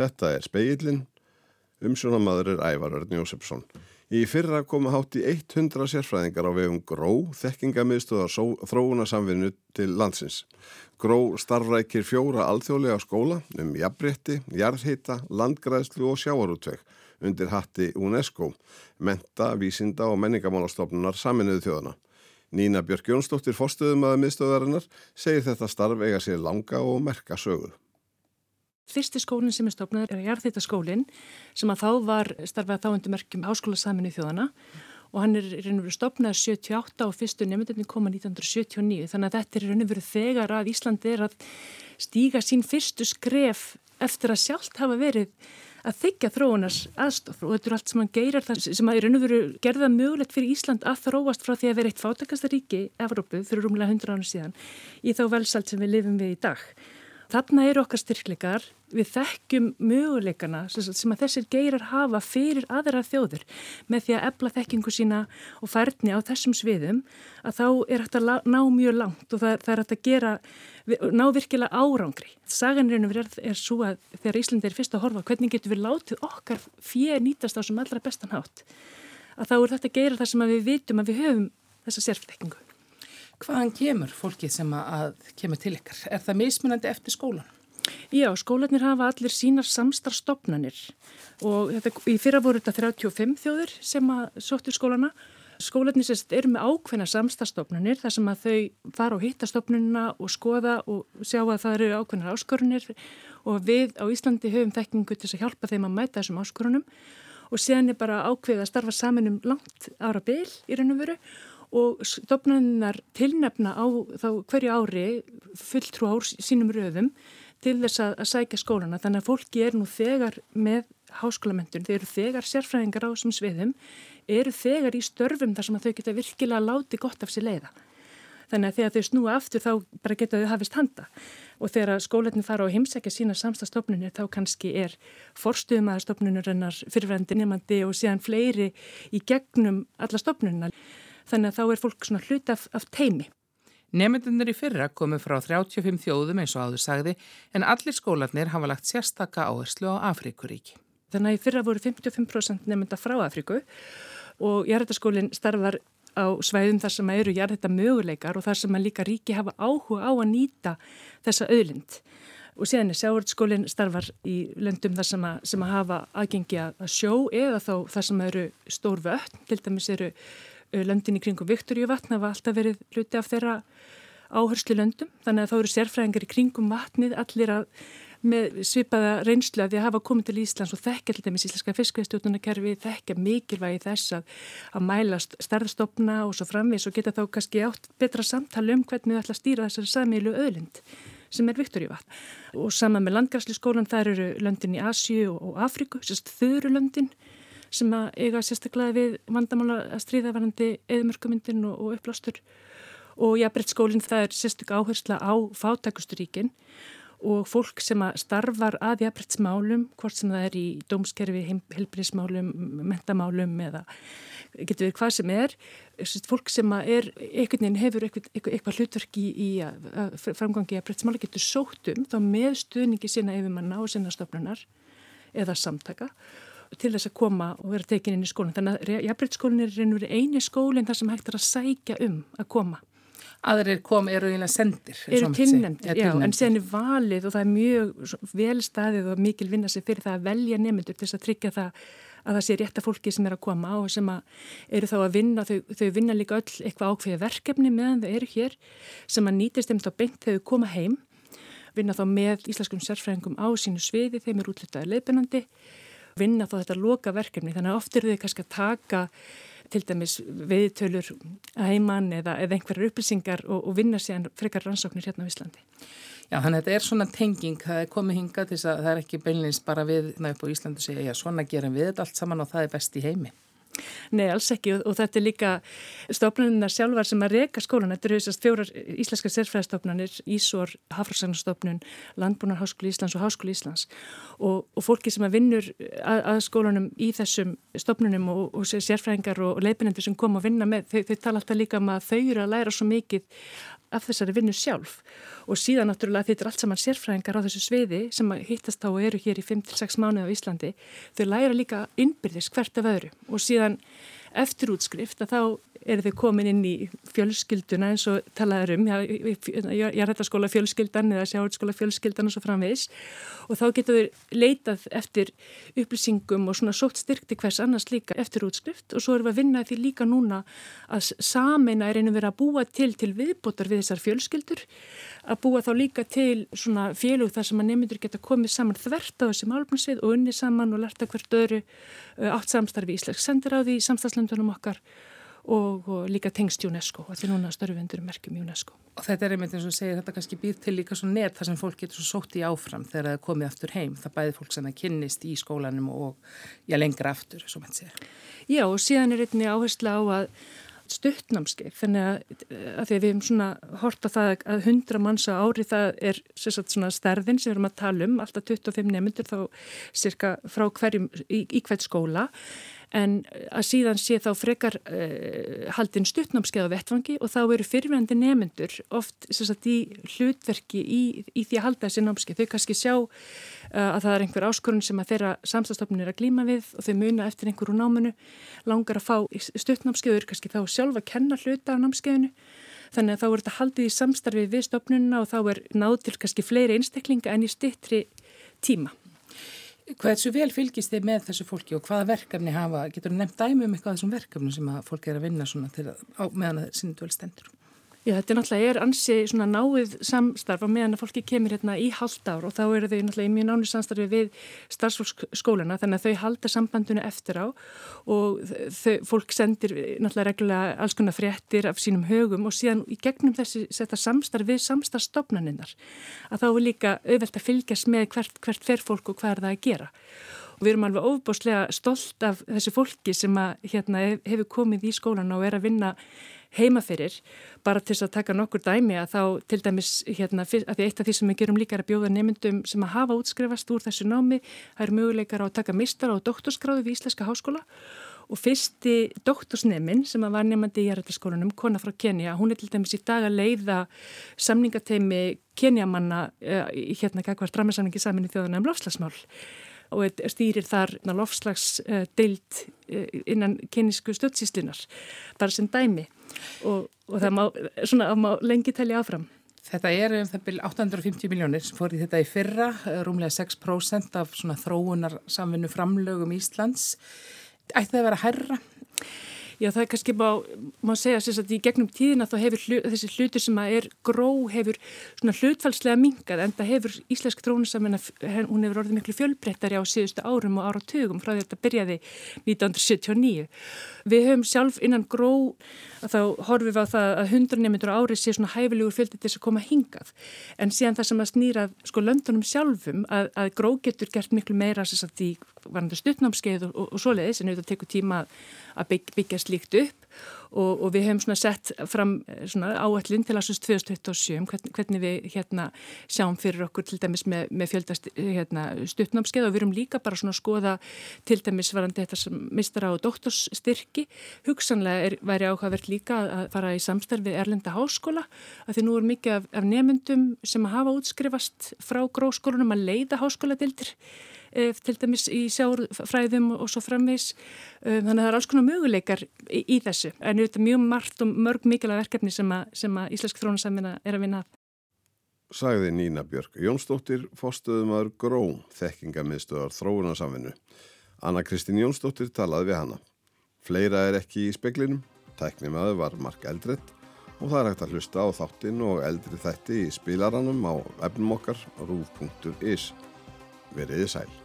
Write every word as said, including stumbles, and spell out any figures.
Þetta er Spegillinn, umsjónarmaður er Ævar Örn Jósefsson. Í fyrra komu hátt í hundrað sérfræðingar á vegum Gró, þekkingamiðstöðvar þróunarsamvinnu til landsins. Gró starfrækir fjóra alþjóðlega skóla um jafnrétti, jarðhita, landgræðslu og sjávarútveg undir hatti UNESCO, mennta, vísinda og menningarmálastofnunar Sameinuðu þjóðanna. Nína Björk Jónsdóttir, forstöðumaður miðstöðvarinnar, segir þetta starf eiga sér langa og merka sögu. Fyrsti skólinn sem er stofnaður er jarðhitaskólinn sem að þá var starfað þá undir merkjum Háskóla Sameinuðu þjóðanna og hann er í raun og veru stofnaður sjötíu og átta og fyrstu nemendurnir koma nítján hundruð sjötíu og níu, þannig að þetta er í raun og veru þegar að Íslandi er að stíga sín fyrstu skref eftir að sjálft hafa verið að þiggja þróunars aðstoð og þetta er allt sem hann geirar það sem að í raun og veru gerða mögulegt fyrir Ísland að þróast frá því að vera eitt fátækasta ríki Evrópu fyrir rúmlega hundrað árum síðan í þá velsæld sem við lifum við í dag. Þarna eru okkar styrkleikar, við þekkjum möguleikana sem að þessir geirar hafa fyrir aðra þjóður með því að efla þekkingu sína og færni á þessum sviðum að þá er hægt að ná mjög langt og það, það er hægt að gera, ná virkilega árangri. Saganirinn er, er svo að þegar Íslandi er fyrst að horfa hvernig getum við látið okkar fé nýtast á sem allra bestan hátt að þá er þetta að gera það sem að við vitum að við höfum þessa sérfþekkingu. Hvaðan kemur fólkið sem að kemur til ykkar? Er það mismunandi eftir skólan? Já, skólarnir hafa allir sínar samstarfsstofnanir og þetta, í fyrra voru þetta þrjátíu og fimm þjóðir sem að sóttu skólana. Skólarnir sérst eru með ákveðna samstarfsstofnanir þar sem að þau fara og hitta stofnunina og skoða og sjá að það eru ákveðnar áskorunir og við á Íslandi höfum þekkingu til að hjálpa þeim að mæta þessum áskorunum og síðan er bara ákveðið að starfa saman um langt ára bil í raun og veru og stofnunnar tilnefna á þá hverju ári fulltrú á sínum röðum til þess að, að sækja skólana. Þannig að fólki er nú þegar með háskólamenntun, þeir eru þegar sérfræðingar á þessum sviðum, eru þegar í störfum þar sem að þau geta virkilega látið gott af sér leiða. Þannig að þegar þau snúa aftur þá bara geta þau hafist handa og þegar skólarnir fara á heimsækja sína samstarfsstofnunir þá kannski er forstöðumaður stofnunarinnar fyrrverandi nemandi og síðan fleiri í gegnum alla stofnunina. Þannig að þá er fólk svona hluti af, af teimi. Nemendurnir í fyrra komu frá þrjátíu og fimm þjóðum eins og áður sagði en allir skólarnir hafa lagt sérstaka áherslu á Afríkuríki. Þannig að í fyrra voru fimmtíu og fimm prósent nemenda frá Afríku og jarðhitaskólinn starfar á svæðum þar sem eru jarðhita möguleikar og þar sem að líka ríki hafa áhuga á að nýta þessa auðlind. Og síðan er sjávarútvegsskólinn starfar í löndum þar sem að, sem að hafa aðgengi að sjó eða þá þar sem eru stór vötn, til dæmis eru löndin í kringum Viktoríuvatn hafa alltaf verið hluti af þeirra áherslu löndum. Þannig að þá eru sérfræðingar í kringum vatnið allir að með svipaða reynslu að því að hafa komið til Íslands og þekkja til dæmis íslenska fiskveiðistjórnarkerfi, þekkja mikilvægi þess að, að mæla stærðstofna og svo framvegis og geta þá kannski átt betra samtali um hvernig við ætla að stýra þessari sameiginlegu auðlind sem er Viktoríuvatn. Og saman með landgræðsluskólann þar eru löndin í Asíu og, og Afríku, sérst þöru löndin sem að eiga sérstaklega við vandamála að stríða varandi eyðimörkumyndin og, og upplástur. Og jafnréttisskólinn það er sérstök áhersla á fátækusturíkin og fólk sem að starfar að jafnréttismálum, hvort sem það er í dómskerfi, heilbrigðismálum, menntamálum eða getur við hvað sem er, fólk sem að er einhvern veginn hefur eitthvað, eitthvað hlutverk í, í að framgangi jafnréttismála getur sótt um þá með stuðningi sinna yfirmanna og sinna stofnunar eða samtaka til þess að koma og vera tekin inn í skólan. Þannig að jafnréttisskólinn er reynur eini skólinn þar sem hægt er að sækja um að koma. Aðrir kom eru eiginlega sendir. Eru tilnefndir, já, en síðan er valið og það er mjög vel staðið og mikil vinna sig fyrir það að velja nemendur til þess að tryggja það að það sé rétta fólki sem er að koma og sem að eru þá að vinna, þau, þau vinna líka öll eitthvað ákveðið verkefni meðan þau eru hér sem að nýtist þeim þá beint þegar þau koma heim, vinna þá með íslenskum sérfræðingum á sínu sviði, þeim er útlitaði leiðbeinandi, vinna þá þetta loka verkefni, þannig að oft eru þau kannski að taka til dæmis viðtölur heimann eða, eða einhverjar upplýsingar og, og vinna síðan frekar rannsóknir hérna á Íslandi. Já, þannig að þetta er svona tenging, það er komið hingað til þess að það er ekki beinleins bara við upp á Íslandi og segja, já, svona gerum við þetta allt saman og það er best í heimi. Nei, alls ekki og, og þetta er líka stofnunina sjálfar sem að reka skólan. Þetta eru þessast fjórar íslenska sérfræðistofnanir, Ísor, Hafrannsóknastofnun, Landbúnaðarháskóli Íslands og Háskóli Íslands og, og fólki sem að vinnur að, að skólanum í þessum stofnunum og, og sérfræðingar og, og leiðbeinendur sem kom að vinna með, þau, þau tala alltaf líka um að þau eru að læra svo mikið af þessari vinnu sjálf og síðan náttúrulega þetta er allt saman sérfræðingar á þessu sviði sem hittast á og eru hér í fimm til sex mánuði á Íslandi. Þau læra líka innbyrðis hvert af öðru og síðan eftir útskrift að þá eru þau komin inn í fjölskylduna eins og talaður um, jarðhættaskóla fjölskyldan eða sjávarútvegsskóla fjölskyldan og svo framvegis og þá getur þau leitað eftir upplýsingum og svona sótt styrkti hvers annars líka eftir útskrift og svo erum við að vinna því líka núna að sameina er einu verið að búa til til viðbótar við þessar fjölskyldur, að búa þá líka til svona félög þar sem að nemendur geta komið saman þvert á þessi málefnasvið og unnið saman og lerta hvert öðru átt samstarfi í Íslensk sendiráði í samstarfslöndunum okkar og, og líka tengst UNESCO og því núna störfundur merkjum UNESCO. Og þetta er einmitt eins og segir, þetta kannski býr til líka svo net þar sem fólk getur svo sótt í áfram þegar það er komið aftur heim. Það bæði fólk sem það kynnist í skólanum og já, lengra aftur, svo mætti segja. Já, og síðan er einnig áhersla á að stuttnámskeið, þannig að, að því að við hefum svona hort á það að hundra manns á ári, það er sérstaklega svona stærðin sem við erum að tala um, alltaf tuttugu og fimm nemendur þá cirka frá hverjum í, í hvert skóla, en að síðan sé þá frekar uh, haldin stuttnámskeið á vettvangi og þá eru fyrrverandi nemendur oft sérstaklega í hlutverki í, í því að halda þessi námskeið. Þau kannski sjá uh, að það er einhver áskorun sem að þeirra samstagsstofnun er að glíma við og þau muna eftir einhverju náminu, langar að fá stuttnámskeið og eru kannski þá sjálf að kenna hluta á námskeiðinu. Þannig að þá er þetta haldið í samstarfi við stofnunina og þá er náð til kannski fleiri einstaklinga en í styttri tíma. Hversu vel fylgist þið með þessu fólki og hvaða verkefni hafa, getur þú nefnt dæmi um eitthvað af þessum verkefnum sem að fólki er að vinna svona til að, á meðan að sinni dvöl stendur? Já, þetta er náttúrulega er ansi svona náið samstarf á meðan að fólki kemur hérna í hálft ár og þá eru þau náttúrulega í mjög nánu samstarfi við starfsfólksskólana þannig að þau halda sambandinu eftir á og þau, fólk sendir náttúrulega reglulega alls konar fréttir af sínum högum og síðan í gegnum þessi þetta samstarf við samstarfsstofnaninnar að þá er líka auðvelt að fylgjast með hvert, hvert fer fólk og hvað er það að gera. Og við erum alveg ofboðslega stolt af þessu fólki sem að, hérna, hefur komið í skólan og er að vinna heima fyrir, bara til þess að taka nokkur dæmi að þá til dæmis, hérna, að því eitt af því sem við gerum líka er að bjóða nemyndum sem að hafa útskrifast úr þessu námi, það eru möguleikar á að taka meistara og doktorsgráðu við Íslenska háskóla og fyrsti doktorsnemin sem að var nemandi í jarðhættaskólanum, kona frá Kenía, hún er til dæmis í dag að leiða samningateimi Kenyamanna, hérna, gagvart rammasamningi Sameinuðu þjóðanna um loftslagsmál. Og stýrir þar loftslagsdeild innan kenísku stjórnsýslunar, bara sem dæmi og, og það má, svona, má lengi telja áfram. Þetta er um það byrja átta hundruð og fimmtíu milljónir sem fór í þetta í fyrra, rúmlega sex prósent af svona þróunar samvinnu framlögum Íslands. Ætti það að vera hærra? Já, það er kannski má, má segja að í gegnum tíðina þá hefur hlu, þessi hlutur sem að er gró hefur svona hlutfallslega minkað en það hefur íslensk þróunarsamvinna, hún hefur orðið miklu fjölbreyttari á síðustu árum og áratugum frá því að þetta byrjaði nítján hundruð sjötíu og níu. Við höfum sjálf innan gró að þá horfum við á það að hundrað nemendur á ári sé svona hæfilegur fjöldi til þess að koma hingað. En síðan það sem að snýra sko löndunum sjálfum að, að gró getur gert miklu meira þess að því varandi stuttnámskeið og, og, og svoleiðis en auðvitað tekur tíma að byggja, byggja slíkt upp og, og við höfum svona sett fram svona áætlun til ásins tvö þúsund tuttugu og sjö hvern, hvernig við hérna sjáum fyrir okkur til dæmis með, með fjöldast hérna, stuttnámskeið og við erum líka bara svona að skoða til dæmis varandi þetta sem meistara og doktorsstyrki. Hugsanlega er, væri áhugavert líka að fara í samstarf við erlenda háskóla að því nú er mikið af, af nemyndum sem hafa útskrifast frá gróskólunum að leiða háskóladeildir til dæmis í sjávarfræðum og svo framvegis. Þannig að það er alls konar möguleikar í, í þessu. En þetta er mjög margt og mörg mikilvæg verkefni sem að, sem að Íslensk þróunarsamvinna er að vinna að. Sagði Nína Björk Jónsdóttir, forstöðumaður Gró, þekkingamiðstöðvar þróunarsamvinnu. Anna Kristín Jónsdóttir talaði við hana. Fleira er ekki í speglinum. Tæknimaður var Mark Eldredd og það er hægt að hlusta á þáttinn og eldri þætti í spilaranum á efnum okkar rúv punktur is. Veriði sæl.